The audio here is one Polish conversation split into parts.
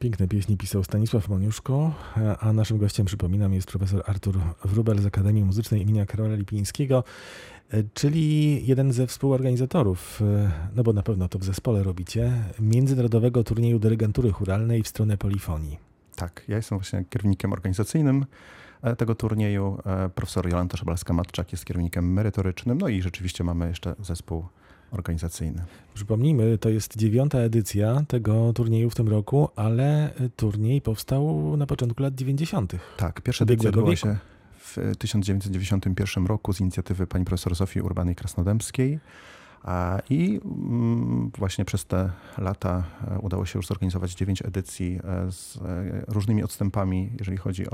Piękne pieśni pisał Stanisław Moniuszko, a naszym gościem, przypominam, jest profesor Artur Wróbel z Akademii Muzycznej im. Karola Lipińskiego, czyli jeden ze współorganizatorów, no bo na pewno to w zespole robicie, międzynarodowego turnieju dyrygentury chóralnej w stronę polifonii. Tak, ja jestem właśnie kierownikiem organizacyjnym tego turnieju. Profesor Jolanta Szabalska-Matczak jest kierownikiem merytorycznym, no i rzeczywiście mamy jeszcze zespół organizacyjny. Przypomnijmy, to jest 9. edycja tego turnieju w tym roku, ale turniej powstał na początku lat 90. Tak, pierwsza edycja odbyła się w 1991 roku z inicjatywy pani profesor Zofii Urbanej-Krasnodębskiej i właśnie przez te lata udało się już zorganizować 9 edycji z różnymi odstępami, jeżeli chodzi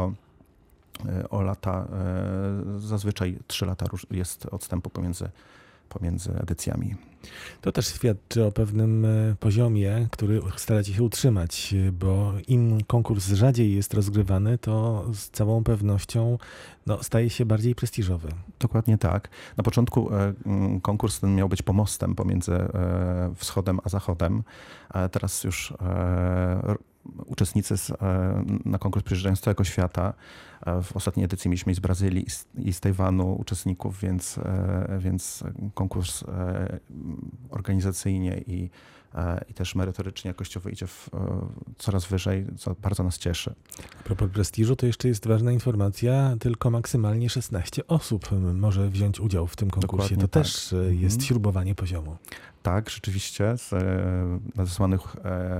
o lata. Zazwyczaj 3 lata jest odstępu pomiędzy edycjami. To też świadczy o pewnym poziomie, który staracie się utrzymać, bo im konkurs rzadziej jest rozgrywany, to z całą pewnością staje się bardziej prestiżowy. Dokładnie tak. Na początku konkurs ten miał być pomostem pomiędzy wschodem a zachodem. Teraz już uczestnicy na konkurs przyjeżdżają z całego świata. W ostatniej edycji mieliśmy z Brazylii i z Tajwanu uczestników, więc konkurs organizacyjnie i też merytorycznie, jakościowo idzie coraz wyżej, co bardzo nas cieszy. A propos prestiżu, to jeszcze jest ważna informacja, tylko maksymalnie 16 osób może wziąć udział w tym konkursie. Dokładnie to tak. Też jest śrubowanie poziomu. Tak, rzeczywiście. Z nadesłanych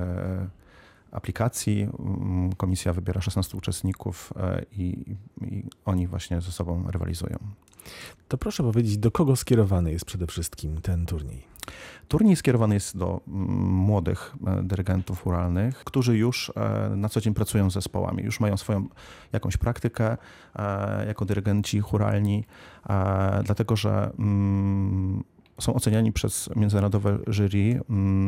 aplikacji komisja wybiera 16 uczestników i oni właśnie ze sobą rywalizują. To proszę powiedzieć, do kogo skierowany jest przede wszystkim ten turniej? Turniej skierowany jest do młodych dyrygentów chóralnych, którzy już na co dzień pracują z zespołami, już mają swoją jakąś praktykę jako dyrygenci chóralni, dlatego że są oceniani przez międzynarodowe jury.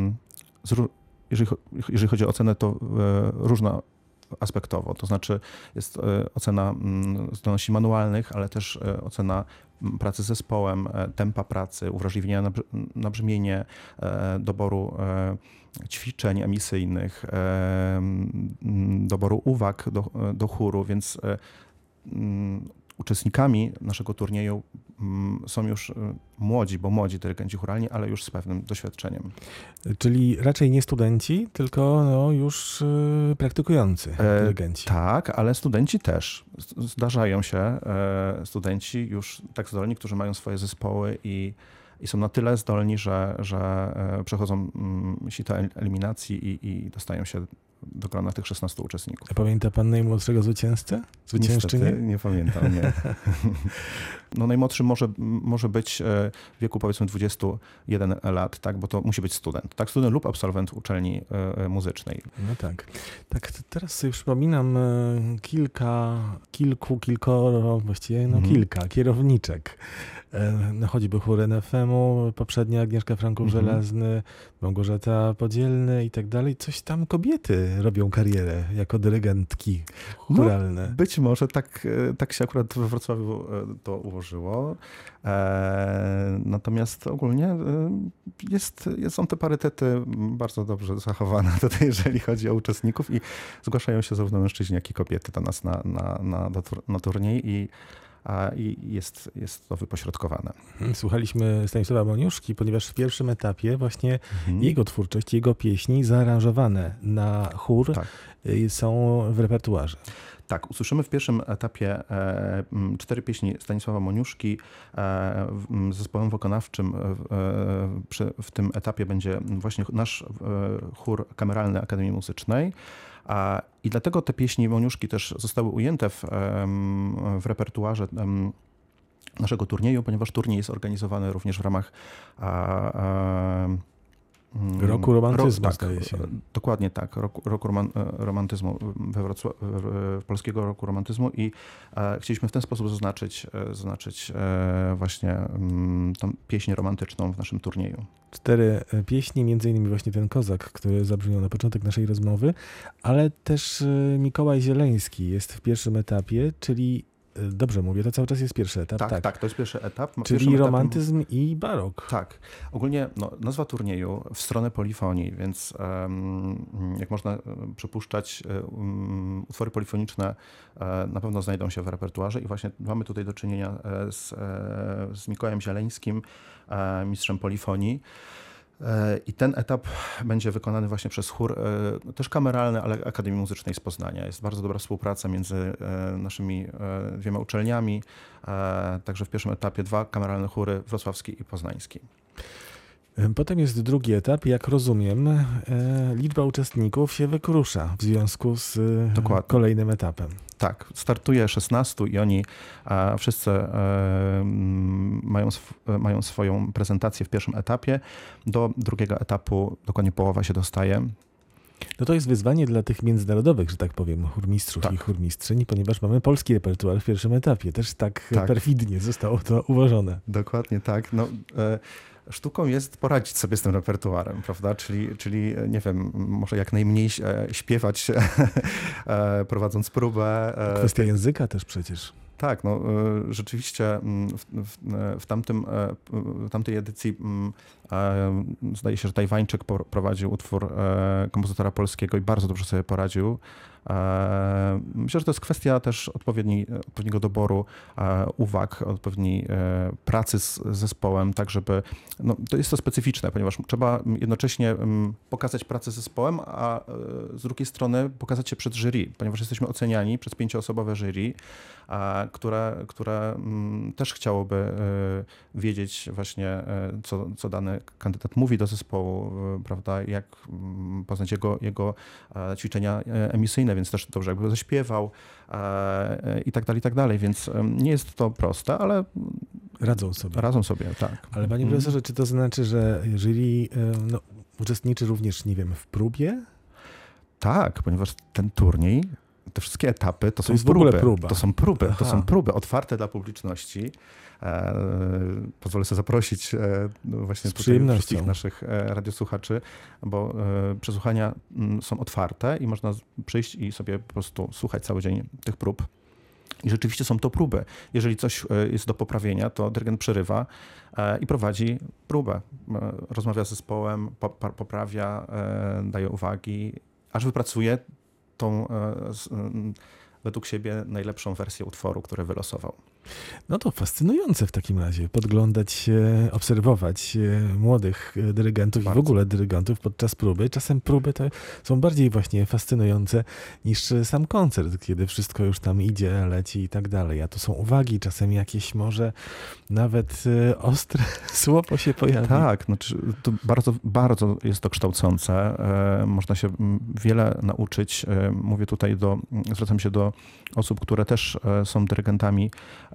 Jeżeli chodzi o ocenę, to różnoaspektowo, to znaczy jest ocena zdolności manualnych, ale też ocena pracy z zespołem, tempa pracy, uwrażliwienia na brzmienie, doboru ćwiczeń emisyjnych, doboru uwag do chóru, więc uczestnikami naszego turnieju są już młodzi dyrygenci chóralni, ale już z pewnym doświadczeniem. Czyli raczej nie studenci, tylko już praktykujący dyrygenci. Tak, ale studenci też. Zdarzają się studenci już tak zdolni, którzy mają swoje zespoły i są na tyle zdolni, że przechodzą sito eliminacji i dostają się do grona tych 16 uczestników. A pamięta pan najmłodszego zwycięzcę? Zwyciężczynię? Niestety, nie pamiętam, nie. Najmłodszy może być w wieku powiedzmy 21 lat, tak, bo to musi być student. Tak, student lub absolwent uczelni muzycznej. No tak. Tak, teraz sobie przypominam kilkoro, właściwie kilka kierowniczek. Choćby chór NFM-u, poprzednia Agnieszka Franków-Żelazny, Małgorzata Podzielny i tak dalej. Coś tam kobiety robią karierę jako dyrygentki chóralne. No, być może tak się akurat we Wrocławiu to ułożyło. Natomiast ogólnie są te parytety bardzo dobrze zachowane tutaj, jeżeli chodzi o uczestników i zgłaszają się zarówno mężczyźni, jak i kobiety do nas na turniej i jest to wypośrodkowane. Słuchaliśmy Stanisława Moniuszki, ponieważ w pierwszym etapie właśnie jego twórczość, jego pieśni zaaranżowane na chór są w repertuarze. Tak, usłyszymy w pierwszym etapie 4 pieśni Stanisława Moniuszki. Zespołem wykonawczym w tym etapie będzie właśnie nasz chór kameralny Akademii Muzycznej. I dlatego te pieśni Moniuszki też zostały ujęte w repertuarze naszego turnieju, ponieważ turniej jest organizowany również w ramach Roku romantyzmu, zdaje się. Dokładnie tak, roku romantyzmu polskiego roku romantyzmu i chcieliśmy w ten sposób zaznaczyć właśnie tą pieśń romantyczną w naszym turnieju. 4 pieśni, między innymi właśnie ten Kozak, który zabrzmiał na początek naszej rozmowy, ale też Mikołaj Zieleński jest w pierwszym etapie, czyli Dobrze mówię, to cały czas jest pierwszy etap. Tak, to jest pierwszy etap. Czyli romantyzm i barok. Tak. Ogólnie nazwa turnieju w stronę polifonii, więc jak można przypuszczać, utwory polifoniczne na pewno znajdą się w repertuarze i właśnie mamy tutaj do czynienia z Mikołajem Zieleńskim, mistrzem polifonii. I ten etap będzie wykonany właśnie przez chór, też kameralny, ale Akademii Muzycznej z Poznania. Jest bardzo dobra współpraca między naszymi dwiema uczelniami. Także w pierwszym etapie 2 kameralne chóry, wrocławski i poznański. Potem jest drugi etap. Jak rozumiem, liczba uczestników się wykrusza w związku z kolejnym etapem. Tak, startuje 16 i oni wszyscy mają swoją prezentację w pierwszym etapie. Do drugiego etapu dokładnie połowa się dostaje. No to jest wyzwanie dla tych międzynarodowych, że tak powiem, chórmistrzów i chórmistrzyń, ponieważ mamy polski repertuar w pierwszym etapie. Też tak perfidnie zostało to ułożone. Dokładnie tak. Sztuką jest poradzić sobie z tym repertuarem, prawda? Czyli nie wiem, może jak najmniej śpiewać, prowadząc próbę. Kwestia języka też przecież. Tak, rzeczywiście w tamtej edycji zdaje się, że Tajwańczyk prowadził utwór kompozytora polskiego i bardzo dobrze sobie poradził. Myślę, że to jest kwestia też odpowiedniego doboru uwag, odpowiedniej pracy z zespołem, tak żeby, to jest to specyficzne, ponieważ trzeba jednocześnie pokazać pracę z zespołem, a z drugiej strony pokazać się przed jury, ponieważ jesteśmy oceniani przez 5-osobowe jury, które też chciałoby wiedzieć właśnie, co dany kandydat mówi do zespołu, prawda, jak poznać jego ćwiczenia emisyjne, więc też dobrze jakby zaśpiewał i tak dalej, więc nie jest to proste, ale Radzą sobie, tak. Ale panie profesorze, czy to znaczy, że jeżeli uczestniczy również, nie wiem, w próbie? Tak, ponieważ ten turniej, te wszystkie etapy to są jest próby. W ogóle próba. To są próby otwarte dla publiczności. Pozwolę sobie zaprosić właśnie wszystkich naszych radiosłuchaczy, bo przesłuchania są otwarte i można przyjść i sobie po prostu słuchać cały dzień tych prób. I rzeczywiście są to próby. Jeżeli coś jest do poprawienia, to dyrygent przerywa i prowadzi próbę. Rozmawia z zespołem, poprawia, daje uwagi, aż wypracuje tą według siebie najlepszą wersję utworu, który wylosował. No to fascynujące w takim razie, podglądać, obserwować młodych dyrygentów i w ogóle dyrygentów podczas próby. Czasem próby to są bardziej właśnie fascynujące niż sam koncert, kiedy wszystko już tam idzie, leci i tak dalej. A to są uwagi, czasem jakieś może nawet ostre słowo się pojawi. Tak, to bardzo jest to kształcące. Można się wiele nauczyć. Zwracam się do osób, które też są dyrygentami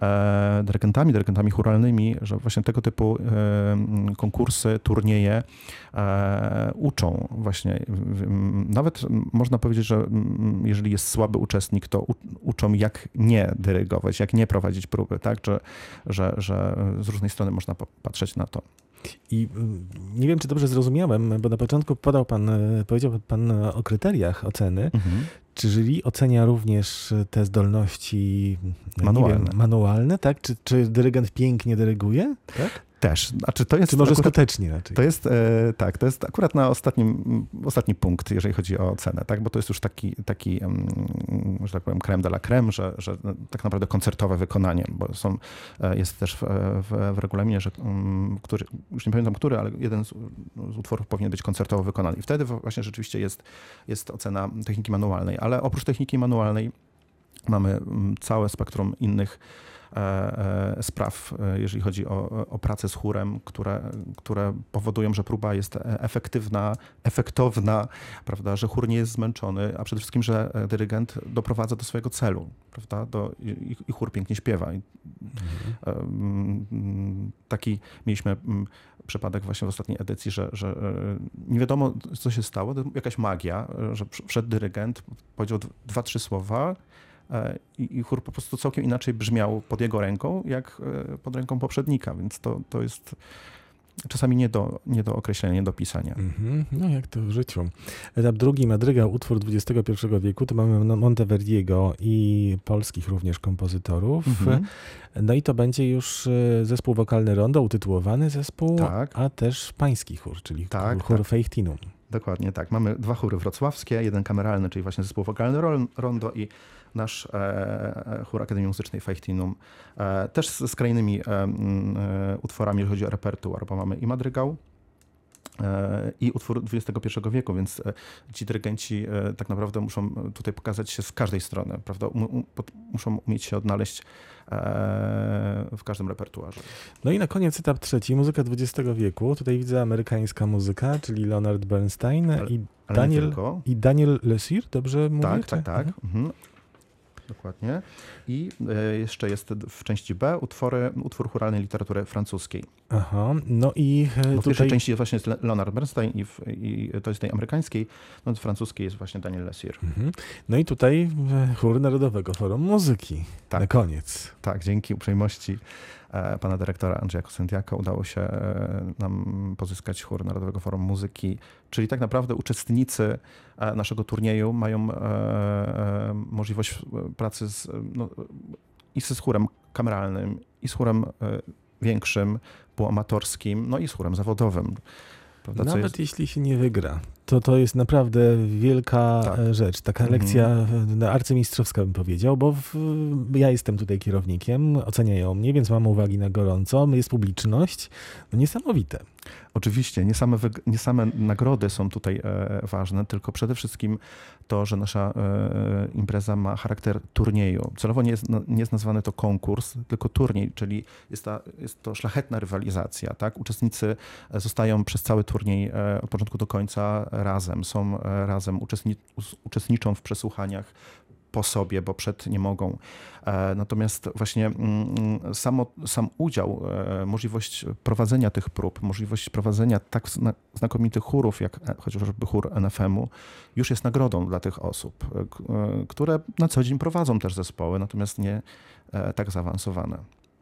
chóralnymi, że właśnie tego typu konkursy, turnieje uczą właśnie. Nawet można powiedzieć, że jeżeli jest słaby uczestnik, to uczą jak nie dyrygować, jak nie prowadzić próby, tak? Że z różnej strony można patrzeć na to. I nie wiem, czy dobrze zrozumiałem, bo na początku powiedział pan o kryteriach oceny. Czy jury ocenia również te zdolności manualne, tak? Czy dyrygent pięknie dyryguje? Tak? Też. Czy może skutecznie raczej? To jest to jest akurat na ostatni punkt, jeżeli chodzi o ocenę, tak? Bo to jest już taki że tak powiem, crème de la crème, że tak naprawdę koncertowe wykonanie, bo jest też w regulaminie, że już nie pamiętam który, ale jeden z utworów powinien być koncertowo wykonany. I wtedy właśnie rzeczywiście jest ocena techniki manualnej, ale oprócz techniki manualnej mamy całe spektrum innych spraw, jeżeli chodzi o pracę z chórem, które powodują, że próba jest efektowna, prawda, że chór nie jest zmęczony, a przede wszystkim, że dyrygent doprowadza do swojego celu, prawda, i chór pięknie śpiewa. Taki mieliśmy przypadek właśnie w ostatniej edycji, że nie wiadomo, co się stało, to jakaś magia, że wszedł dyrygent, powiedział 2-3 słowa, i chór po prostu całkiem inaczej brzmiał pod jego ręką, jak pod ręką poprzednika, więc to jest czasami nie do określenia, nie do pisania. No jak to w życiu. Etap drugi, madrygal, utwór XXI wieku, to mamy Monteverdiego i polskich również kompozytorów. No i to będzie już zespół wokalny Rondo, utytułowany zespół, Tak. a też pański chór, czyli Tak, chór tak. Feichtinum. Dokładnie tak. Mamy 2 chóry wrocławskie, jeden kameralny, czyli właśnie zespół wokalny Rondo i nasz chór Akademii Muzycznej Feichtinum. Też z skrajnymi utworami, jeżeli chodzi o repertuar, bo mamy i madrygał, i utwór XXI wieku, więc ci dyrygenci tak naprawdę muszą tutaj pokazać się z każdej strony, prawda? Muszą umieć się odnaleźć w każdym repertuarze. No i na koniec etap trzeci, muzyka XX wieku. Tutaj widzę amerykańska muzyka, czyli Leonard Bernstein i Daniel Lesir, dobrze mówię? Tak. Dokładnie. I jeszcze jest w części B utwór chóralnej literatury francuskiej. Aha, no i bo w pierwszej części właśnie jest Leonard Bernstein i to jest tej amerykańskiej, no w francuskiej jest właśnie Daniel Lesir. No i tutaj chór Narodowego Forum Muzyki na koniec. Tak, dzięki uprzejmości pana dyrektora Andrzeja Kosentiaka udało się nam pozyskać chór Narodowego Forum Muzyki, czyli tak naprawdę uczestnicy naszego turnieju mają możliwość pracy i z chórem kameralnym, i z chórem większym, półamatorskim, no i z chórem zawodowym. Prawda? Nawet jeśli się nie wygra, to jest naprawdę wielka rzecz. Taka lekcja arcymistrzowska, bym powiedział, bo ja jestem tutaj kierownikiem, oceniają mnie, więc mam uwagi na gorąco. Jest publiczność. No niesamowite. Oczywiście, nie same nagrody są tutaj ważne, tylko przede wszystkim to, że nasza impreza ma charakter turnieju. Celowo nie jest nazwany to konkurs, tylko turniej, czyli jest to szlachetna rywalizacja. Tak? Uczestnicy zostają przez cały turniej od początku do końca razem, są razem, uczestniczą w przesłuchaniach po sobie, bo przed nie mogą. Natomiast właśnie sam udział, możliwość prowadzenia tych prób, możliwość prowadzenia tak znakomitych chórów, jak chociażby chór NFM-u, już jest nagrodą dla tych osób, które na co dzień prowadzą też zespoły, natomiast nie tak zaawansowane.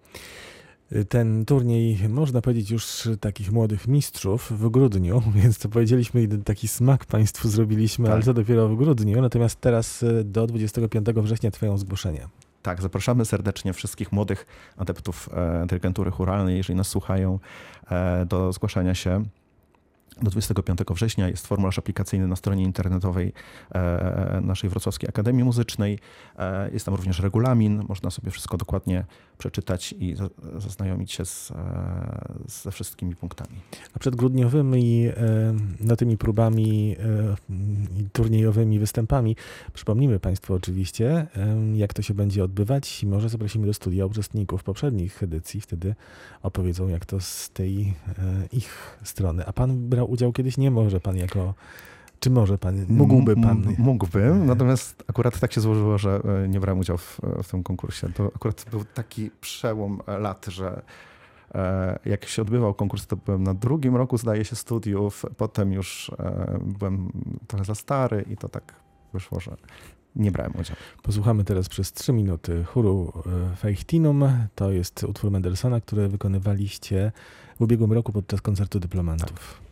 Ten turniej, można powiedzieć, już takich młodych mistrzów w grudniu, więc to powiedzieliśmy, taki smak Państwu zrobiliśmy, ale to dopiero w grudniu. Natomiast teraz do 25 września trwają zgłoszenia. Tak, zapraszamy serdecznie wszystkich młodych adeptów dyrygentury chóralnej, jeżeli nas słuchają, do zgłaszania się. Do 25 września jest formularz aplikacyjny na stronie internetowej naszej Wrocławskiej Akademii Muzycznej. Jest tam również regulamin, można sobie wszystko dokładnie przeczytać i zaznajomić się ze wszystkimi punktami. A przed grudniowymi tymi próbami i turniejowymi występami przypomnimy Państwu oczywiście, jak to się będzie odbywać i może zaprosimy do studia uczestników poprzednich edycji, wtedy opowiedzą, jak to z tej ich strony. A Pan brał udział kiedyś? Nie może Pan jako... Czy może Pan? Mógłby Pan? Mógłbym, natomiast akurat tak się złożyło, że nie brałem udziału w tym konkursie. To akurat był taki przełom lat, że jak się odbywał konkurs, to byłem na 2. roku, zdaje się, studiów. Potem już byłem trochę za stary i to tak wyszło, że nie brałem udziału. Posłuchamy teraz przez 3 minuty chóru Feichtinum. To jest utwór Mendelssohna, który wykonywaliście w ubiegłym roku podczas koncertu dyplomantów.